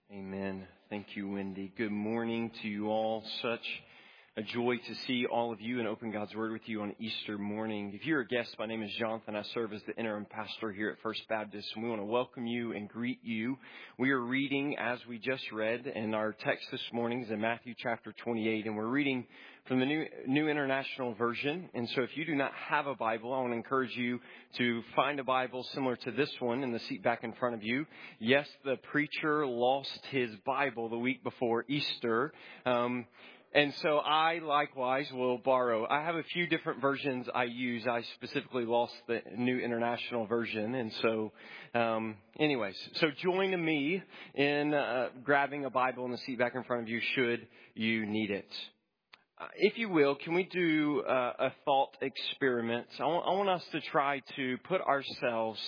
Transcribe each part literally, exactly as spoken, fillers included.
Amen. Thank you, Wendy. Good morning to you all. Such a joy to see all of you and open God's Word with you on Easter morning. If you're a guest, my name is Jonathan. I serve as the interim pastor here at First Baptist, and we want to welcome you and greet you. We are reading, as we just read, and our text this morning is in Matthew chapter twenty-eight, and we're reading from the New, New International Version. And so if you do not have a Bible, I want to encourage you to find a Bible similar to this one in the seat back in front of you. Yes, the preacher lost his Bible the week before Easter. Um, And so I likewise will borrow. I have a few different versions I use. I specifically lost the New International Version. And so um, anyways, so join me in uh, grabbing a Bible in the seat back in front of you should you need it. Uh, if you will, can we do uh, a thought experiment? I want, I want us to try to put ourselves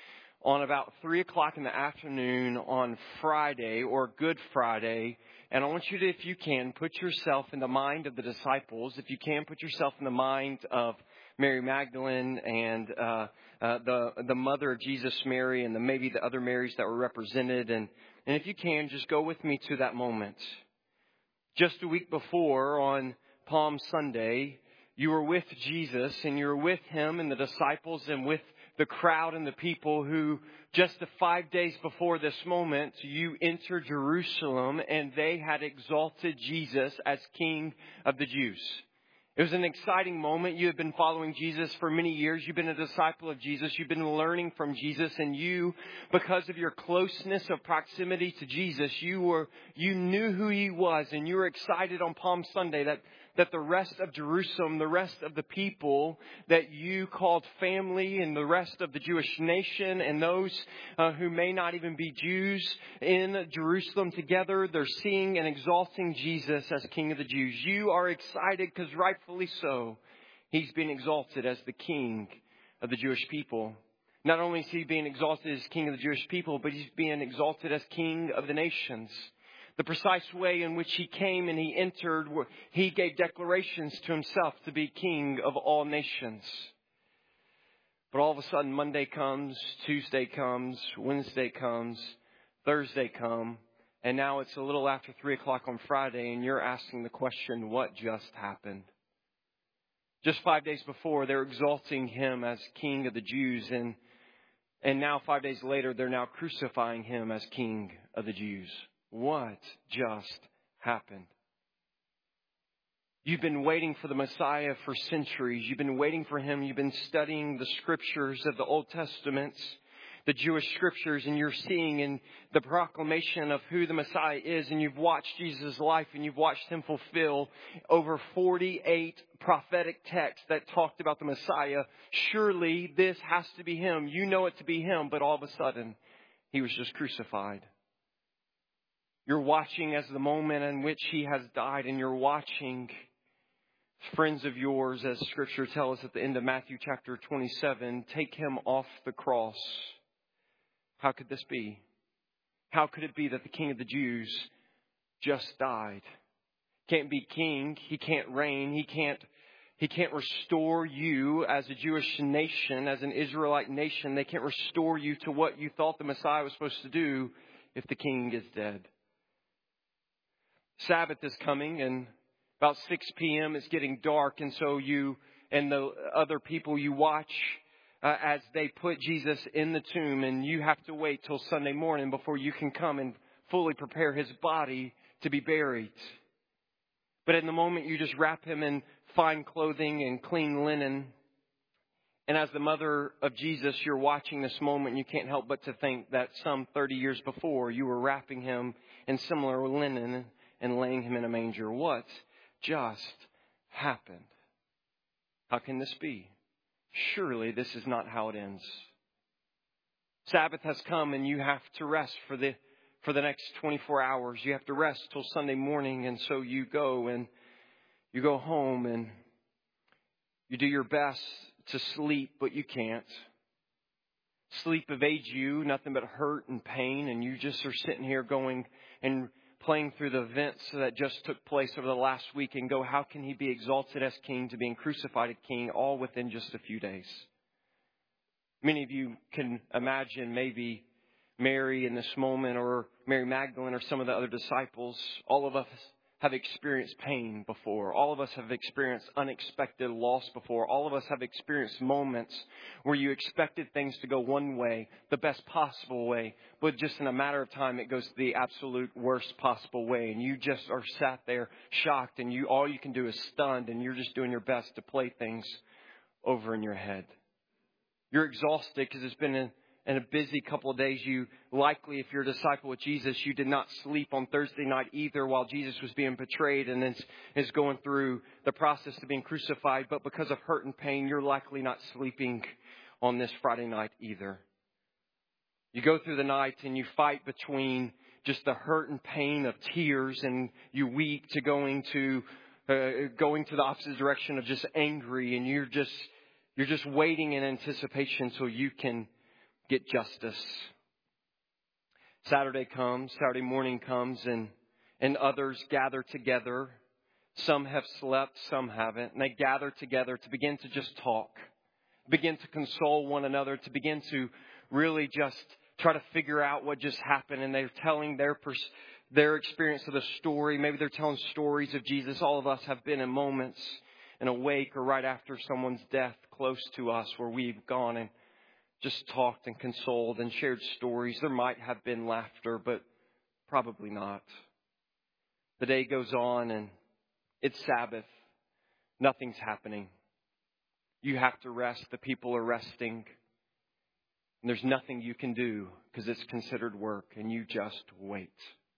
on about three o'clock in the afternoon on Friday or Good Friday. And I want you to, if you can, put yourself in the mind of the disciples. If you can, put yourself in the mind of Mary Magdalene and uh, uh, the the mother of Jesus, Mary, and the, maybe the other Marys that were represented. And, and if you can, just go with me to that moment. Just a week before, on Palm Sunday, you were with Jesus, and you were with Him and the disciples and with the crowd and the people who just the five days before this moment, you entered Jerusalem and they had exalted Jesus as King of the Jews. It was an exciting moment. You have been following Jesus for many years. You've been a disciple of Jesus. You've been learning from Jesus, and you, because of your closeness of proximity to Jesus, you were, you knew who He was, and you were excited on Palm Sunday that that the rest of Jerusalem, the rest of the people that you called family and the rest of the Jewish nation and those uh, who may not even be Jews in Jerusalem together, they're seeing and exalting Jesus as King of the Jews. You are excited because rightfully so, He's being exalted as the King of the Jewish people. Not only is He being exalted as King of the Jewish people, but He's being exalted as King of the nations. The precise way in which He came and He entered, He gave declarations to Himself to be King of all nations. But all of a sudden, Monday comes, Tuesday comes, Wednesday comes, Thursday comes, and now it's a little after three o'clock on Friday, and you're asking the question, what just happened? Just five days before, they're exalting Him as King of the Jews, and, and now five days later, they're now crucifying Him as King of the Jews. What just happened? You've been waiting for the Messiah for centuries. You've been waiting for Him. You've been studying the scriptures of the Old Testament, the Jewish scriptures, and you're seeing in the proclamation of who the Messiah is, and you've watched Jesus' life, and you've watched Him fulfill over forty-eight prophetic texts that talked about the Messiah. Surely this has to be Him. You know it to be Him, but all of a sudden, He was just crucified. You're watching as the moment in which He has died, and you're watching friends of yours, as Scripture tells us at the end of Matthew chapter twenty-seven, take Him off the cross. How could this be? How could it be that the King of the Jews just died? Can't be king. He can't reign. He can't, he can't restore you as a Jewish nation, as an Israelite nation. They can't restore you to what you thought the Messiah was supposed to do if the king is dead. Sabbath is coming, and about six p.m. it's getting dark, and so you and the other people you watch uh, as they put Jesus in the tomb, and you have to wait till Sunday morning before you can come and fully prepare His body to be buried. But in the moment, you just wrap Him in fine clothing and clean linen. And as the mother of Jesus, you're watching this moment, and you can't help but to think that some thirty years before, you were wrapping Him in similar linen and laying Him in a manger. What just happened? How can this be? Surely this is not how it ends. Sabbath has come, and you have to rest for the for the next twenty-four hours. You have to rest till Sunday morning, and so you go and you go home and you do your best to sleep, but you can't. Sleep evades you, nothing but hurt and pain, and you just are sitting here going and playing through the events that just took place over the last week and go, how can He be exalted as King to being crucified as King all within just a few days? Many of you can imagine maybe Mary in this moment, or Mary Magdalene, or some of the other disciples, all of us have experienced pain before. All of us have experienced unexpected loss before. All of us have experienced moments where you expected things to go one way, the best possible way, but just in a matter of time it goes the absolute worst possible way, and you just are sat there shocked, and you all you can do is stunned, and you're just doing your best to play things over in your head. You're exhausted because it's been a And a busy couple of days. You likely, if you're a disciple with Jesus, you did not sleep on Thursday night either while Jesus was being betrayed and is, is going through the process of being crucified. But because of hurt and pain, you're likely not sleeping on this Friday night either. You go through the night and you fight between just the hurt and pain of tears, and you weep, to going to uh, going to the opposite direction of just angry, and you're just you're just waiting in anticipation so you can get justice. Saturday comes, Saturday morning comes, and, and others gather together. Some have slept, some haven't. And they gather together to begin to just talk, begin to console one another, to begin to really just try to figure out what just happened. And they're telling their pers- their experience of the story. Maybe they're telling stories of Jesus. All of us have been in moments in a wake or right after someone's death close to us where we've gone and just talked and consoled and shared stories. There might have been laughter, but probably not. The day goes on and it's Sabbath. Nothing's happening. You have to rest. The people are resting. And there's nothing you can do because it's considered work, and you just wait.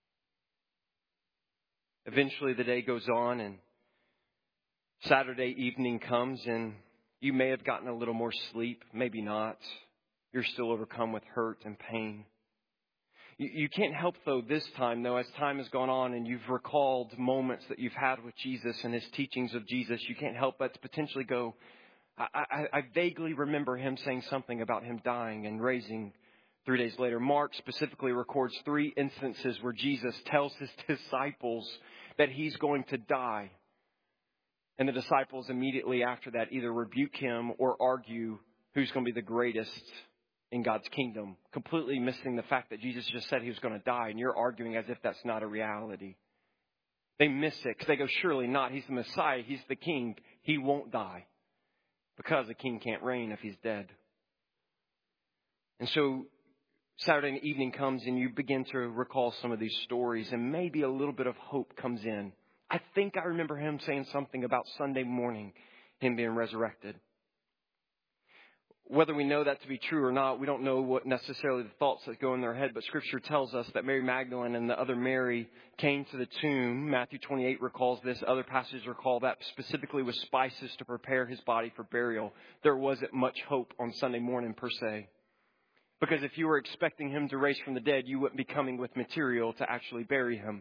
Eventually the day goes on and Saturday evening comes, and you may have gotten a little more sleep, maybe not. You're still overcome with hurt and pain. You, you can't help, though, this time, though, as time has gone on and you've recalled moments that you've had with Jesus and his teachings of Jesus, you can't help but to potentially go, I, I, I vaguely remember him saying something about him dying and raising three days later. Mark specifically records three instances where Jesus tells his disciples that he's going to die. And the disciples immediately after that either rebuke him or argue who's going to be the greatest in God's kingdom, completely missing the fact that Jesus just said he was going to die, and you're arguing as if that's not a reality. They miss it because they go, surely not. He's the Messiah. He's the king. He won't die because the king can't reign if he's dead. And so Saturday evening comes and you begin to recall some of these stories, and maybe a little bit of hope comes in. I think I remember him saying something about Sunday morning, him being resurrected. Whether we know that to be true or not, we don't know what necessarily the thoughts that go in their head, but Scripture tells us that Mary Magdalene and the other Mary came to the tomb. Matthew twenty-eight recalls this. Other passages recall that specifically with spices to prepare his body for burial. There wasn't much hope on Sunday morning per se. Because if you were expecting him to rise from the dead, you wouldn't be coming with material to actually bury him.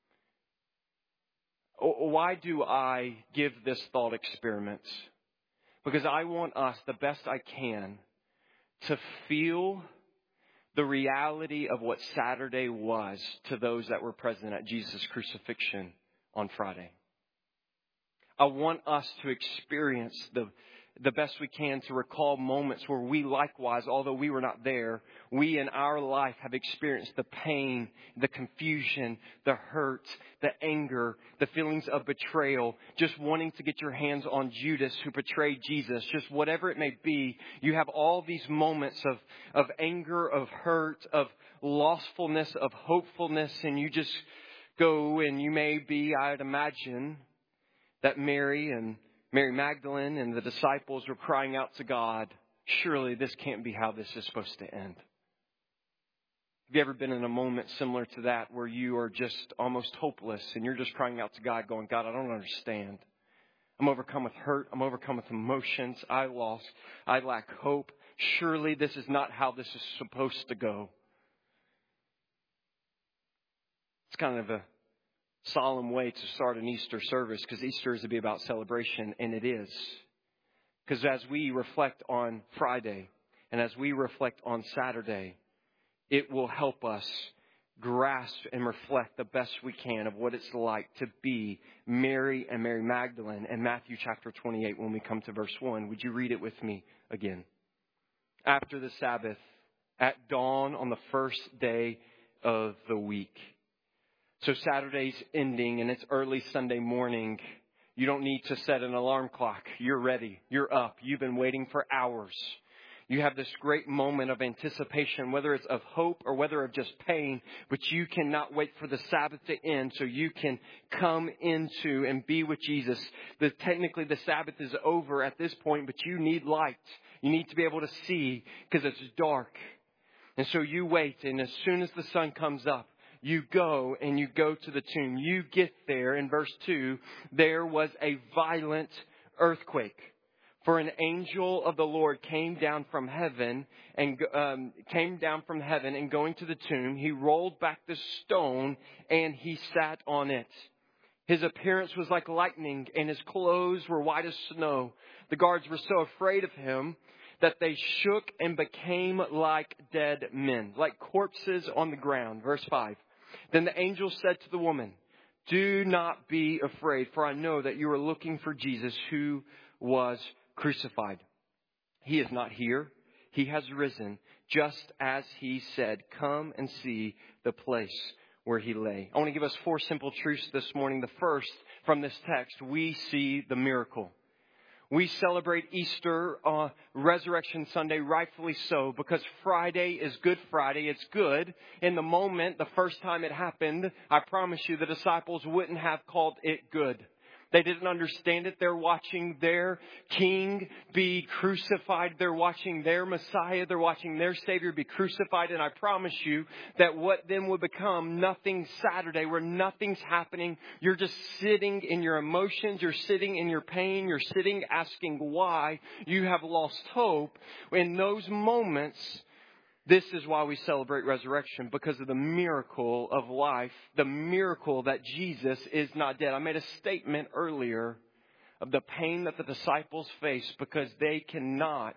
Why do I give this thought experiment? Because I want us, the best I can, to feel the reality of what Saturday was to those that were present at Jesus' crucifixion on Friday. I want us to experience the the best we can to recall moments where we likewise, although we were not there, we in our life have experienced the pain, the confusion, the hurt, the anger, the feelings of betrayal, just wanting to get your hands on Judas who betrayed Jesus, just whatever it may be. You have all these moments of, of anger, of hurt, of lostfulness, of hopefulness, and you just go and you may be, I'd imagine, that Mary and Mary Magdalene and the disciples were crying out to God, surely this can't be how this is supposed to end. Have you ever been in a moment similar to that where you are just almost hopeless and you're just crying out to God going, God, I don't understand. I'm overcome with hurt. I'm overcome with emotions. I lost. I lack hope. Surely this is not how this is supposed to go. It's kind of a solemn way to start an Easter service, because Easter is to be about celebration, and it is. Because as we reflect on Friday and as we reflect on Saturday, it will help us grasp and reflect the best we can of what it's like to be Mary and Mary Magdalene in Matthew chapter twenty-eight when we come to verse one. Would you read it with me again? After the Sabbath, at dawn on the first day of the week. So Saturday's ending and it's early Sunday morning. You don't need to set an alarm clock. You're ready. You're up. You've been waiting for hours. You have this great moment of anticipation, whether it's of hope or whether of just pain, but you cannot wait for the Sabbath to end so you can come into and be with Jesus. The, technically, the Sabbath is over at this point, but you need light. You need to be able to see because it's dark. And so you wait, and as soon as the sun comes up, you go and you go to the tomb. You get there. In verse two, there was a violent earthquake. For an angel of the Lord came down from heaven and um, came down from heaven and going to the tomb, he rolled back the stone and he sat on it. His appearance was like lightning and his clothes were white as snow. The guards were so afraid of him that they shook and became like dead men, like corpses on the ground. Verse five. Then the angel said to the woman, "Do not be afraid, for I know that you are looking for Jesus who was crucified. He is not here. He has risen, just as he said. Come and see the place where he lay." I want to give us four simple truths this morning. The first, from this text, we see the miracle. We celebrate Easter, uh, Resurrection Sunday, rightfully so, because Friday is Good Friday. It's good. In the moment, the first time it happened, I promise you the disciples wouldn't have called it good. They didn't understand it. They're watching their king be crucified. They're watching their Messiah. They're watching their Savior be crucified. And I promise you that what then would become nothing Saturday, where nothing's happening. You're just sitting in your emotions. You're sitting in your pain. You're sitting asking why. You have lost hope. In those moments, this is why we celebrate resurrection, because of the miracle of life, the miracle that Jesus is not dead. I made a statement earlier of the pain that the disciples face because they cannot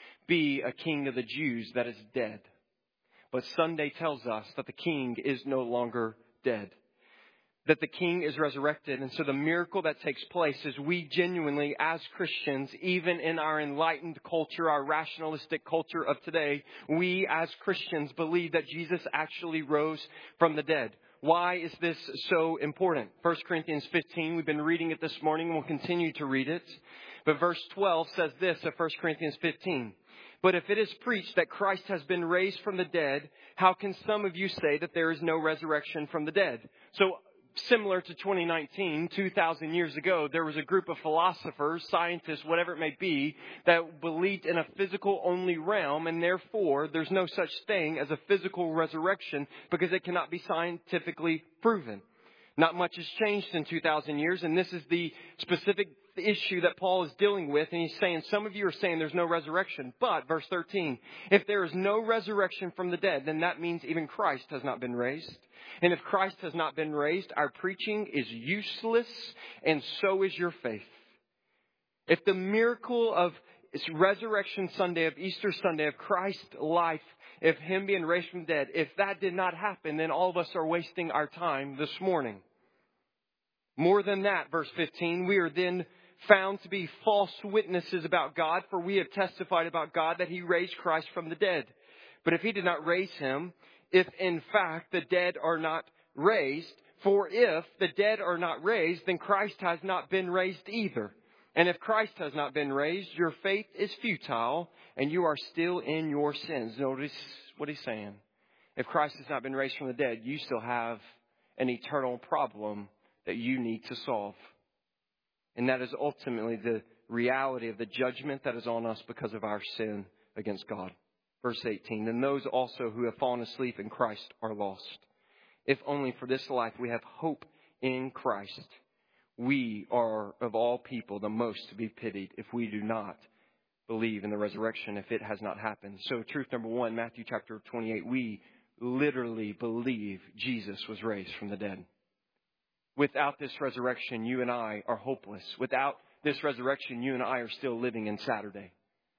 be a king of the Jews that is dead. But Sunday tells us that the king is no longer dead, that the king is resurrected. And so the miracle that takes place is we genuinely, as Christians, even in our enlightened culture, our rationalistic culture of today, we as Christians believe that Jesus actually rose from the dead. Why is this so important? First Corinthians fifteen, we've been reading it this morning and we'll continue to read it. But verse twelve says this of First Corinthians fifteen. "But if it is preached that Christ has been raised from the dead, how can some of you say that there is no resurrection from the dead?" So similar to twenty nineteen, two thousand years ago, there was a group of philosophers, scientists, whatever it may be, that believed in a physical only realm, and therefore there's no such thing as a physical resurrection because it cannot be scientifically proven. Not much has changed in two thousand years, and this is the specific issue that Paul is dealing with. And he's saying, some of you are saying there's no resurrection. But, verse thirteen, if there is no resurrection from the dead, then that means even Christ has not been raised. And if Christ has not been raised, our preaching is useless, and so is your faith. If the miracle of Resurrection Sunday, of Easter Sunday, of Christ's life, if Him being raised from the dead, if that did not happen, then all of us are wasting our time this morning. More than that, verse fifteen, we are then found to be false witnesses about God, for we have testified about God that He raised Christ from the dead. But if He did not raise Him, if in fact the dead are not raised, for if the dead are not raised, then Christ has not been raised either. And if Christ has not been raised, your faith is futile, and you are still in your sins. Notice what he's saying. If Christ has not been raised from the dead, you still have an eternal problem that you need to solve. And that is ultimately the reality of the judgment that is on us because of our sin against God. Verse eighteen, then those also who have fallen asleep in Christ are lost. If only for this life we have hope in Christ, we are of all people the most to be pitied if we do not believe in the resurrection, if it has not happened. So truth number one, Matthew chapter twenty-eight, we literally believe Jesus was raised from the dead. Without this resurrection, you and I are hopeless. Without this resurrection, you and I are still living in Saturday.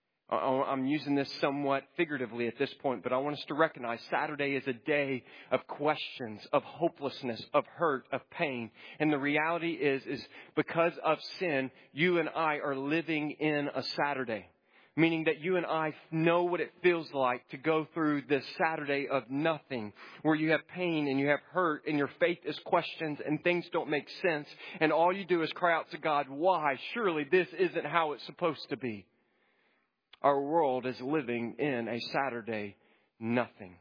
I'm using this somewhat figuratively at this point, but I want us to recognize Saturday is a day of questions, of hopelessness, of hurt, of pain. And the reality is, is because of sin, you and I are living in a Saturday. Meaning that you and I know what it feels like to go through this Saturday of nothing, where you have pain and you have hurt and your faith is questioned and things don't make sense. And all you do is cry out to God, why? Surely this isn't how it's supposed to be. Our world is living in a Saturday nothing.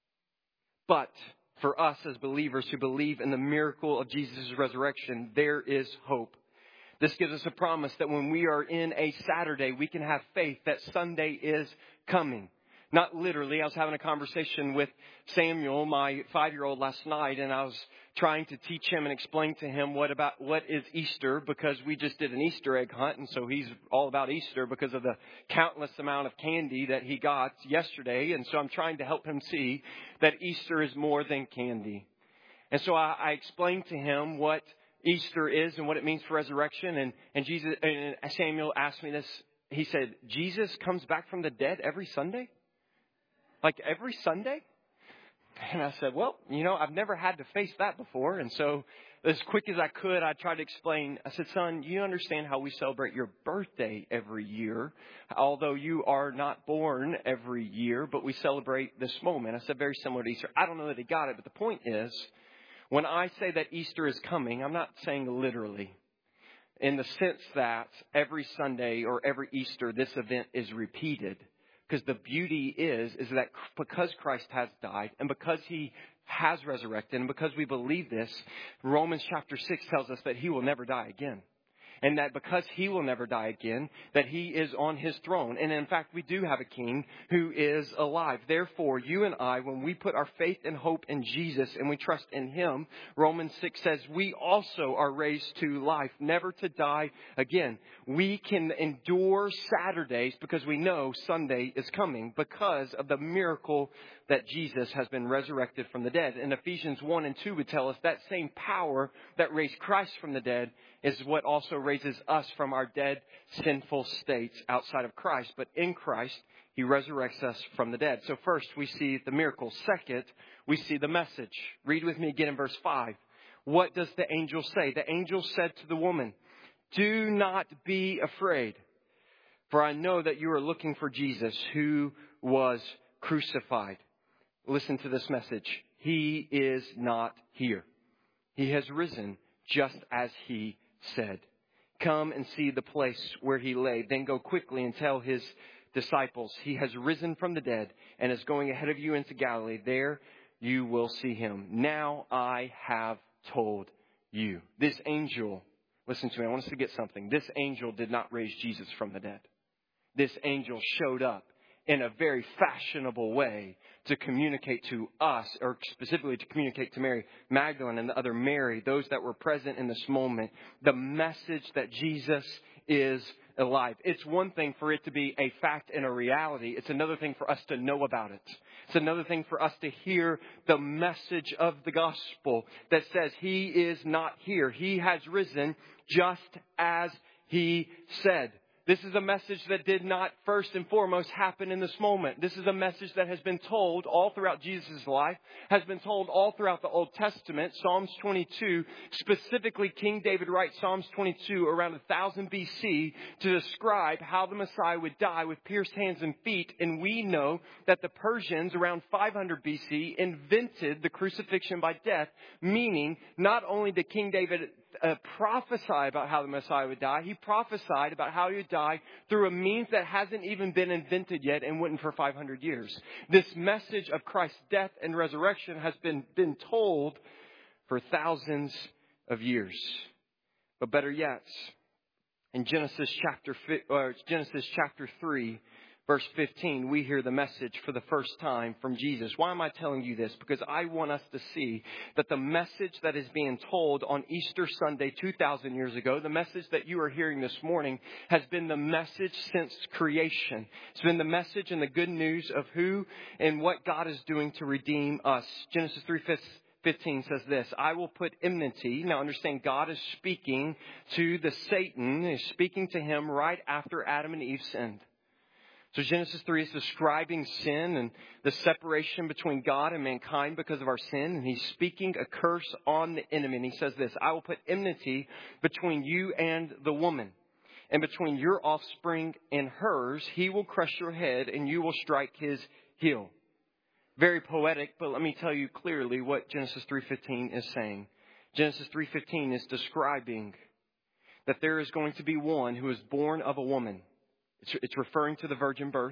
But for us as believers who believe in the miracle of Jesus' resurrection, there is hope. This gives us a promise that when we are in a Saturday, we can have faith that Sunday is coming. Not literally. I was having a conversation with Samuel, my five-year-old, last night, and I was trying to teach him and explain to him what about what is Easter, because we just did an Easter egg hunt, and so he's all about Easter because of the countless amount of candy that he got yesterday. And so I'm trying to help him see that Easter is more than candy. And so I, I explained to him what Easter is and what it means for resurrection. And, and Jesus, and Samuel asked me this. He said, Jesus comes back from the dead every Sunday? Like every Sunday? And I said, well, you know, I've never had to face that before. And so as quick as I could, I tried to explain. I said, son, you understand how we celebrate your birthday every year, although you are not born every year, but we celebrate this moment. I said, very similar to Easter. I don't know that he got it, but the point is, when I say that Easter is coming, I'm not saying literally, in the sense that every Sunday or every Easter, this event is repeated. Because the beauty is, is that because Christ has died and because he has resurrected and because we believe this, Romans chapter six tells us that he will never die again. And that because he will never die again, that he is on his throne. And in fact, we do have a king who is alive. Therefore, you and I, when we put our faith and hope in Jesus and we trust in him, Romans six says, we also are raised to life, never to die again. We can endure Saturdays because we know Sunday is coming because of the miracle that Jesus has been resurrected from the dead. And Ephesians one and two would tell us that same power that raised Christ from the dead is what also raises us from our dead, sinful states outside of Christ. But in Christ, he resurrects us from the dead. So first, we see the miracle. Second, we see the message. Read with me again in verse five. What does the angel say? The angel said to the woman, do not be afraid, for I know that you are looking for Jesus who was crucified. Listen to this message. He is not here. He has risen just as he said. Come and see the place where he lay. Then go quickly and tell his disciples, he has risen from the dead and is going ahead of you into Galilee. There you will see him. Now I have told you. This angel, listen to me, I want us to get something. This angel did not raise Jesus from the dead. This angel showed up in a very fashionable way to communicate to us, or specifically to communicate to Mary Magdalene and the other Mary, those that were present in this moment, the message that Jesus is alive. It's one thing for it to be a fact and a reality. It's another thing for us to know about it. It's another thing for us to hear the message of the gospel that says he is not here. He has risen just as he said. This is a message that did not first and foremost happen in this moment. This is a message that has been told all throughout Jesus' life, has been told all throughout the Old Testament. Psalms twenty-two, specifically King David writes Psalms twenty-two around one thousand B C to describe how the Messiah would die with pierced hands and feet. And we know that the Persians around five hundred B C invented the crucifixion by death, meaning not only did King David Uh, prophesy about how the Messiah would die. He prophesied about how he would die through a means that hasn't even been invented yet and wouldn't for five hundred years. This message of Christ's death and resurrection has been, been told for thousands of years. But better yet, in Genesis chapter, or Genesis chapter three, verse fifteen, we hear the message for the first time from Jesus. Why am I telling you this? Because I want us to see that the message that is being told on Easter Sunday two thousand years ago, the message that you are hearing this morning, has been the message since creation. It's been the message and the good news of who and what God is doing to redeem us. Genesis three fifteen says this, I will put enmity. Now understand, God is speaking to the Satan, is speaking to him right after Adam and Eve sinned. So Genesis three is describing sin and the separation between God and mankind because of our sin. And he's speaking a curse on the enemy. And he says this, I will put enmity between you and the woman, and between your offspring and hers, he will crush your head and you will strike his heel. Very poetic, but let me tell you clearly what Genesis three fifteen is saying. Genesis three fifteen is describing that there is going to be one who is born of a woman. It's, it's referring to the virgin birth.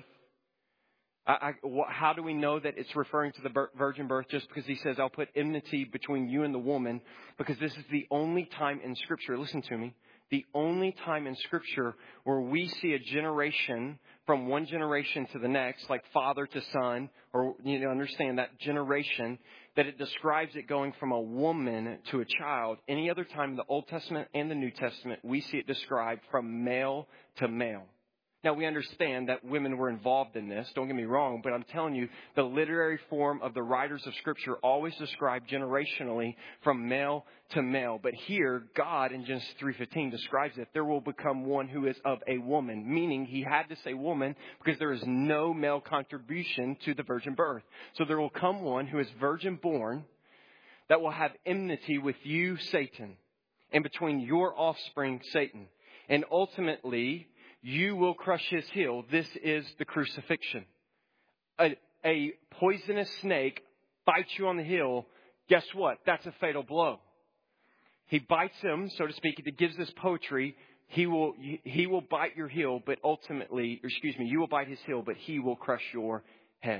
I, I, how do we know that it's referring to the virgin birth? Just because he says, I'll put enmity between you and the woman, because this is the only time in Scripture, listen to me, the only time in Scripture where we see a generation from one generation to the next, like father to son, or you know, understand that generation, that it describes it going from a woman to a child. Any other time in the Old Testament and the New Testament, we see it described from male to male. Now, we understand that women were involved in this. Don't get me wrong, but I'm telling you, the literary form of the writers of Scripture always describe generationally from male to male. But here, God in Genesis three fifteen describes it. There will become one who is of a woman, meaning he had to say woman because there is no male contribution to the virgin birth. So there will come one who is virgin born that will have enmity with you, Satan, and between your offspring, Satan. And ultimately, you will crush his heel. This is the crucifixion. A, a poisonous snake bites you on the heel. Guess what? That's a fatal blow. He bites him, so to speak. It gives this poetry. He will, he will bite your heel, but ultimately, or excuse me, you will bite his heel, but he will crush your head.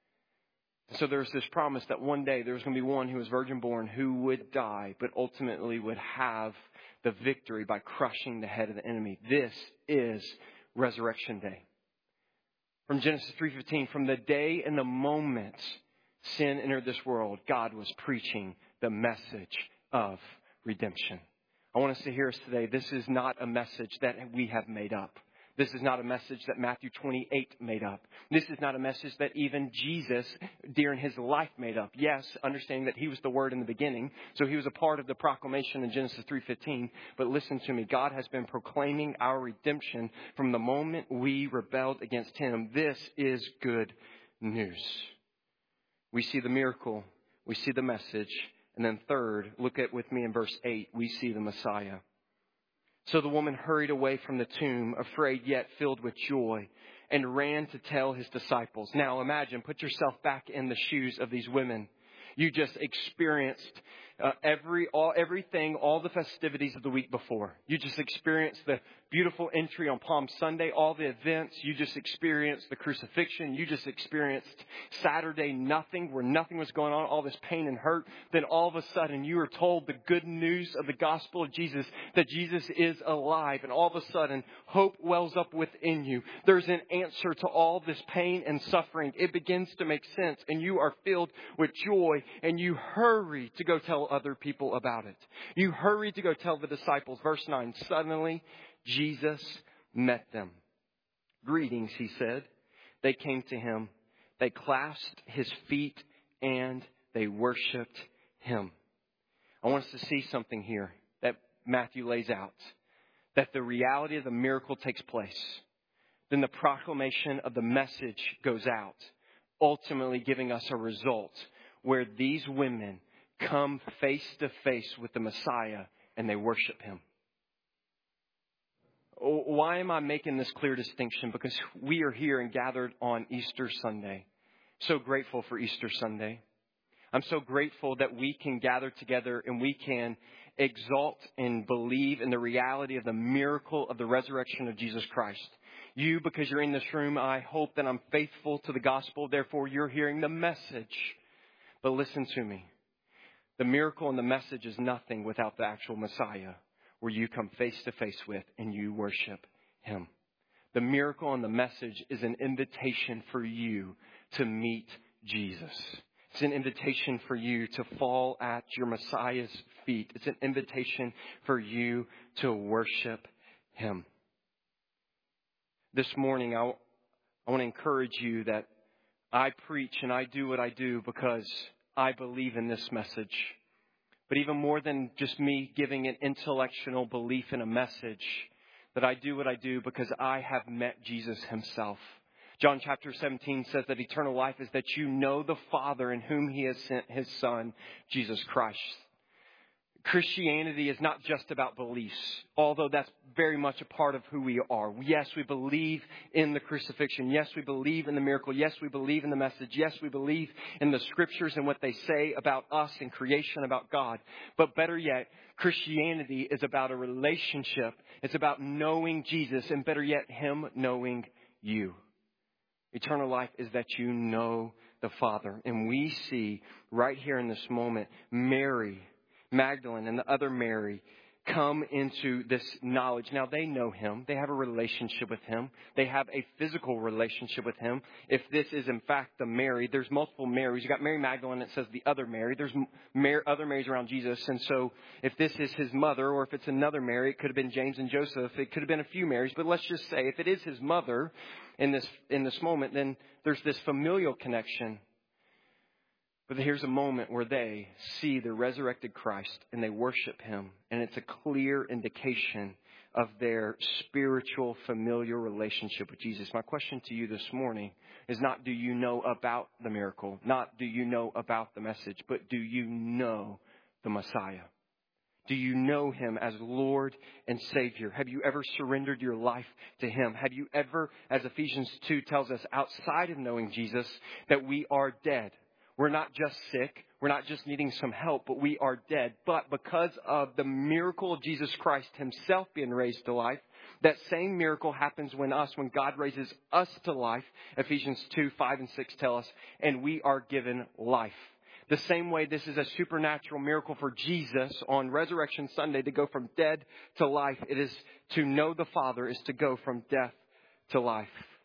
So there's this promise that one day there's going to be one who was virgin born who would die, but ultimately would have the victory by crushing the head of the enemy. This is Resurrection Day. From Genesis three fifteen, from the day and the moment sin entered this world, God was preaching the message of redemption. I want us to hear us today. This is not a message that we have made up. This is not a message that Matthew twenty-eight made up. This is not a message that even Jesus during his life made up. Yes, understanding that he was the Word in the beginning, so he was a part of the proclamation in Genesis three fifteen. But listen to me, God has been proclaiming our redemption from the moment we rebelled against him. This is good news. We see the miracle, we see the message, and then third, look at with me in verse eight, we see the Messiah. So the woman hurried away from the tomb, afraid yet filled with joy, and ran to tell his disciples. Now imagine, put yourself back in the shoes of these women. You just experienced uh, every all everything, all the festivities of the week before. You just experienced the beautiful entry on Palm Sunday, all the events. You just experienced the crucifixion. You just experienced Saturday nothing, where nothing was going on, all this pain and hurt. Then all of a sudden you were told the good news of the gospel of Jesus, that Jesus is alive. And all of a sudden hope wells up within you. There's an answer to all this pain and suffering. It begins to make sense, and you are filled with joy, and you hurry to go tell other people about it. You hurry to go tell the disciples. Verse nine, suddenly Jesus met them. Greetings, he said. They came to him. They clasped his feet and they worshiped him. I want us to see something here that Matthew lays out. That the reality of the miracle takes place. Then the proclamation of the message goes out, ultimately giving us a result where these women come face to face with the Messiah and they worship him. Why am I making this clear distinction? Because we are here and gathered on Easter Sunday. So grateful for Easter Sunday. I'm so grateful that we can gather together and we can exalt and believe in the reality of the miracle of the resurrection of Jesus Christ. You, because you're in this room, I hope that I'm faithful to the gospel. Therefore, you're hearing the message. But listen to me. The miracle and the message is nothing without the actual Messiah, where you come face to face with and you worship him. The miracle and the message is an invitation for you to meet Jesus. It's an invitation for you to fall at your Messiah's feet. It's an invitation for you to worship him. This morning, I, I want to encourage you that I preach and I do what I do because I believe in this message. But even more than just me giving an intellectual belief in a message, that I do what I do because I have met Jesus himself. John chapter seventeen says that eternal life is that you know the Father in whom he has sent his Son, Jesus Christ. Christianity is not just about beliefs, although that's very much a part of who we are. Yes, we believe in the crucifixion. Yes, we believe in the miracle. Yes, we believe in the message. Yes, we believe in the scriptures and what they say about us and creation, about God. But better yet, Christianity is about a relationship. It's about knowing Jesus, and better yet, Him knowing you. Eternal life is that you know the Father. And we see right here in this moment, Mary Magdalene and the other Mary come into this knowledge. Now they know Him. They have a relationship with Him. They have a physical relationship with Him. If this is in fact the Mary, there's multiple Marys. You got Mary Magdalene. It says the other Mary. There's Mary, other Marys around Jesus. And so if this is His mother, or if it's another Mary, it could have been James and Joseph. It could have been a few Marys. But let's just say if it is His mother in this, in this moment, then there's this familial connection. But here's a moment where they see the resurrected Christ and they worship Him. And it's a clear indication of their spiritual, familial relationship with Jesus. My question to you this morning is not do you know about the miracle, not do you know about the message, but do you know the Messiah? Do you know Him as Lord and Savior? Have you ever surrendered your life to Him? Have you ever, as Ephesians two tells us, outside of knowing Jesus, that we are dead? We're not just sick. We're not just needing some help, but we are dead. But because of the miracle of Jesus Christ Himself being raised to life, that same miracle happens when us, when God raises us to life. Ephesians two, five and six tell us, and we are given life. The same way this is a supernatural miracle for Jesus on Resurrection Sunday to go from dead to life. It is to know the Father is to go from death to life.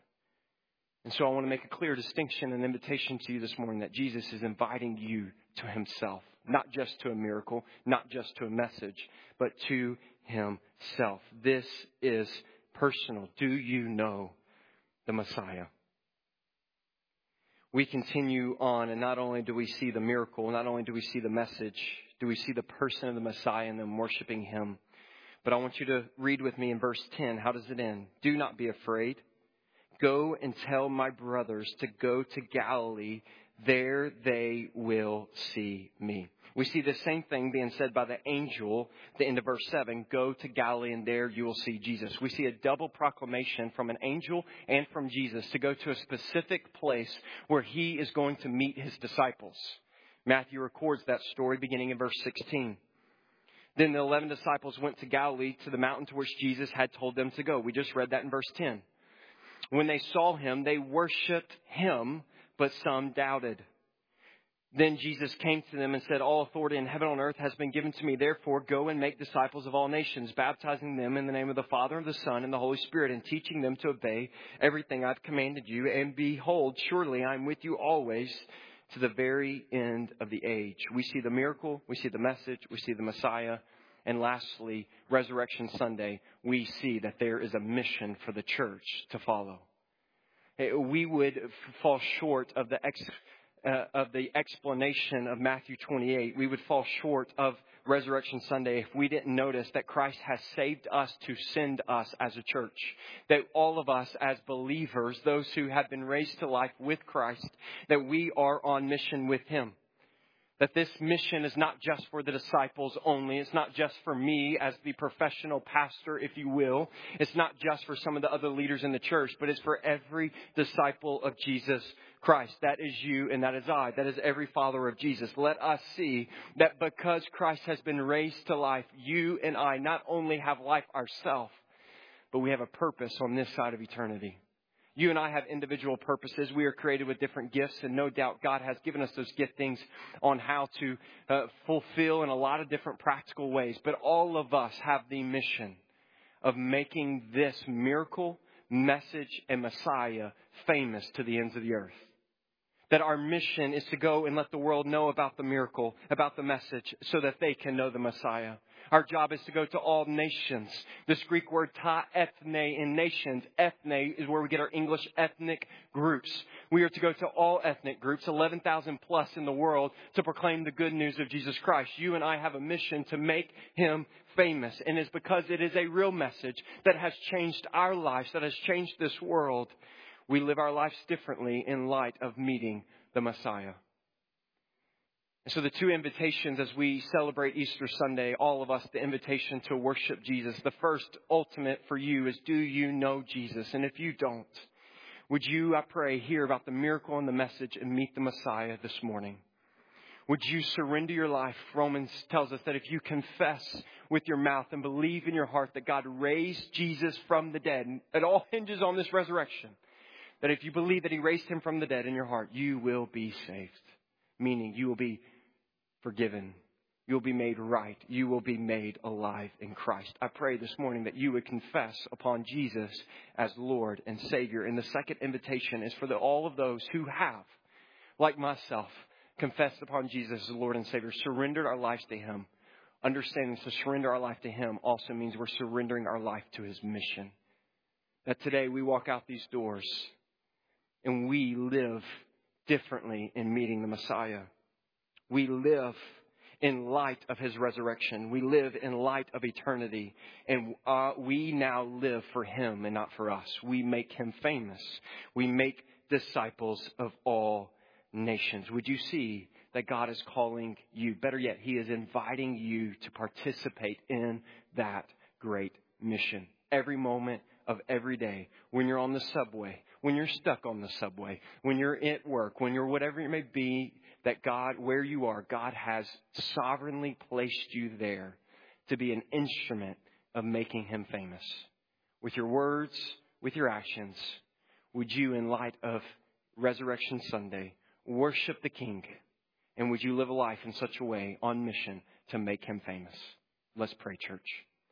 And so I want to make a clear distinction and invitation to you this morning that Jesus is inviting you to Himself, not just to a miracle, not just to a message, but to Himself. This is personal. Do you know the Messiah? We continue on, and not only do we see the miracle, not only do we see the message, do we see the person of the Messiah and them worshiping Him. But I want you to read with me in verse ten. How does it end? Do not be afraid. Go and tell my brothers to go to Galilee. There they will see me. We see the same thing being said by the angel at the end of verse seven. Go to Galilee and there you will see Jesus. We see a double proclamation from an angel and from Jesus to go to a specific place where He is going to meet His disciples. Matthew records that story beginning in verse sixteen. Then the eleven disciples went to Galilee, to the mountain to which Jesus had told them to go. We just read that in verse ten. When they saw Him, they worshiped Him, but some doubted. Then Jesus came to them and said, all authority in heaven and on earth has been given to me. Therefore, go and make disciples of all nations, baptizing them in the name of the Father, and the Son, and the Holy Spirit, and teaching them to obey everything I've commanded you. And behold, surely I am with you always to the very end of the age. We see the miracle, we see the message, we see the Messiah. And lastly, Resurrection Sunday, we see that there is a mission for the church to follow. We would fall short of the ex, uh, of the explanation of Matthew twenty-eight. We would fall short of Resurrection Sunday if we didn't notice that Christ has saved us to send us as a church. That all of us as believers, those who have been raised to life with Christ, that we are on mission with Him. That this mission is not just for the disciples only. It's not just for me as the professional pastor, if you will. It's not just for some of the other leaders in the church, but it's for every disciple of Jesus Christ. That is you and that is I. That is every follower of Jesus. Let us see that because Christ has been raised to life, you and I not only have life ourselves, but we have a purpose on this side of eternity. You and I have individual purposes. We are created with different gifts, and no doubt God has given us those giftings on how to uh, fulfill in a lot of different practical ways. But all of us have the mission of making this miracle, message, and Messiah famous to the ends of the earth. That our mission is to go and let the world know about the miracle, about the message, so that they can know the Messiah. Our job is to go to all nations. This Greek word ta ethne in nations. Ethne is where we get our English ethnic groups. We are to go to all ethnic groups, eleven thousand plus in the world, to proclaim the good news of Jesus Christ. You and I have a mission to make Him famous. And it's because it is a real message that has changed our lives, that has changed this world. We live our lives differently in light of meeting the Messiah. And so the two invitations as we celebrate Easter Sunday, all of us, the invitation to worship Jesus. The first ultimate for you is, do you know Jesus? And if you don't, would you, I pray, hear about the miracle and the message and meet the Messiah this morning? Would you surrender your life? Romans tells us that if you confess with your mouth and believe in your heart that God raised Jesus from the dead, and it all hinges on this resurrection, that if you believe that He raised Him from the dead in your heart, you will be saved. Meaning you will be forgiven. You will be made right. You will be made alive in Christ. I pray this morning that you would confess upon Jesus as Lord and Savior. And the second invitation is for the, all of those who have, like myself, confessed upon Jesus as Lord and Savior, surrendered our lives to Him. Understanding to surrender our life to Him also means we're surrendering our life to His mission. That today we walk out these doors and we live differently in meeting the Messiah. We live in light of His resurrection. We live in light of eternity. And uh, we now live for Him and not for us. We make Him famous. We make disciples of all nations. Would you see that God is calling you? Better yet, He is inviting you to participate in that great mission. Every moment of every day, when you're on the subway, when you're stuck on the subway, when you're at work, when you're whatever it may be, that God, where you are, God has sovereignly placed you there to be an instrument of making Him famous. With your words, with your actions, would you, in light of Resurrection Sunday, worship the King? And would you live a life in such a way on mission to make Him famous? Let's pray, church.